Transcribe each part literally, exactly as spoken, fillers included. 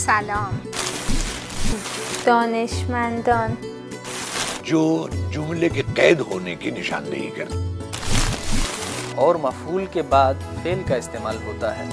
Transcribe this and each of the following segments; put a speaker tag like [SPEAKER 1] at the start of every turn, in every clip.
[SPEAKER 1] سلام. دانشمندان.
[SPEAKER 2] जो जुमले के कैद होने की निशानदेही करते
[SPEAKER 3] और मफूल के बाद फेल का इस्तेमाल होता है।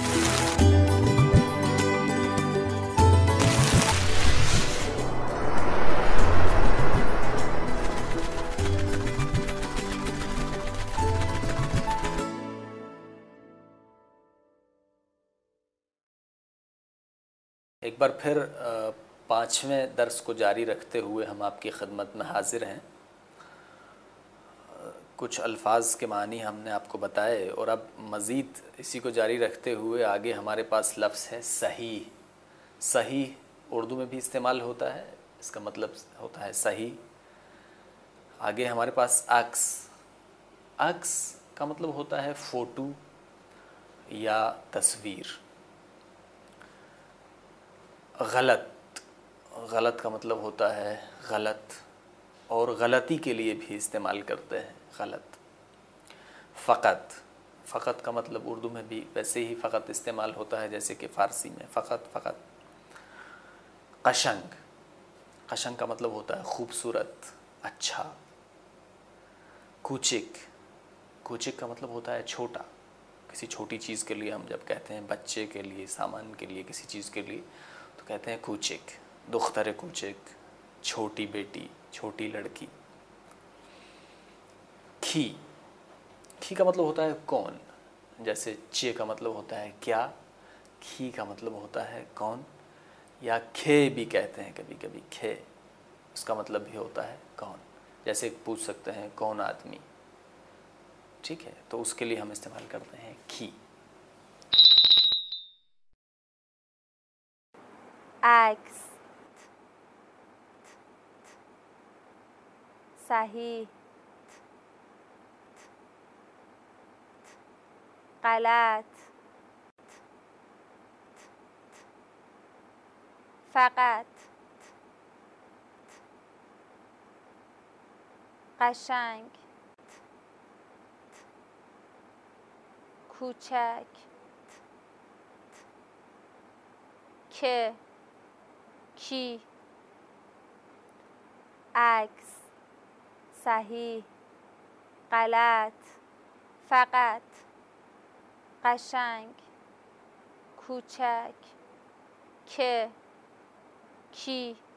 [SPEAKER 3] एक बार फिर पाँचवें दर्स को जारी रखते हुए हम आपकी खिदमत में हाजिर हैं। कुछ अल्फाज के मानी हमने आपको बताए और अब मज़ीद इसी को जारी रखते हुए आगे हमारे पास लफ्ज़ है सही। सही उर्दू में भी इस्तेमाल होता है, इसका मतलब होता है सही। आगे हमारे पास अक्स। अक्स का मतलब होता है फ़ोटो या तस्वीर। गलत, गलत का मतलब होता है गलत, और गलती के लिए भी इस्तेमाल करते हैं गलत। फ़कत, फ़कत का मतलब उर्दू में भी वैसे ही फ़कत इस्तेमाल होता है जैसे कि फ़ारसी में फ़कत फ़कत। कशंग, कशंग का मतलब होता है खूबसूरत, अच्छा। कूचिक, कूचिक का मतलब होता है छोटा। किसी छोटी चीज़ के लिए हम जब कहते हैं बच्चे के लिए, सामान के लिए, किसी चीज़ के लिए, तो कहते हैं कूचिक, दुख्तर कूचिक, छोटी बेटी, छोटी लड़की। खी, खी का मतलब होता है कौन, जैसे चे का मतलब होता है क्या, खी का मतलब होता है कौन। या खे भी कहते हैं कभी कभी, खे उसका मतलब भी होता है कौन, जैसे पूछ सकते हैं कौन आदमी, ठीक है, तो उसके लिए हम इस्तेमाल करते हैं खी।
[SPEAKER 1] عکس. صحیح. غلط. فقط. قشنگ. کوچک. که. کی. عکس. صحیح. غلط. فقط. قشنگ. کوچک. که. کی